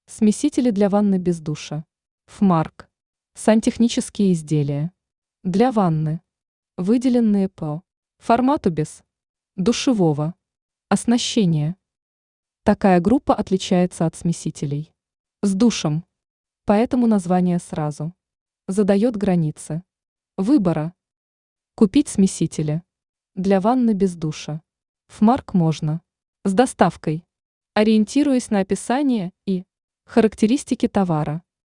Смесители для ванны без душа. Фмарк. Сантехнические изделия. Для ванны. Выделенные по формату без душевого оснащения. Такая группа отличается от смесителей с душем, поэтому название сразу задает границы выбора. Купить смесители для ванны без душа. Фмарк можно с доставкой, ориентируясь на описание и характеристики товара.